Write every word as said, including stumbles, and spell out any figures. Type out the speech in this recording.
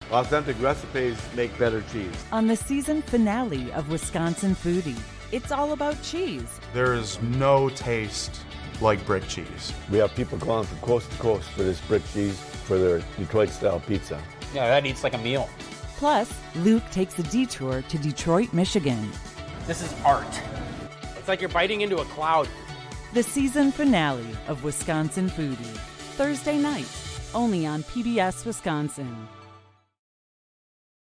Authentic recipes make better cheese. On the season finale of Wisconsin Foodie, it's all about cheese. There is no taste like brick cheese. We have people going from coast to coast for this brick cheese for their Detroit-style pizza. Yeah, that eats like a meal. Plus, Luke takes a detour to Detroit, Michigan. This is art. It's like you're biting into a cloud. The season finale of Wisconsin Foodie. Thursday night, only on P B S Wisconsin.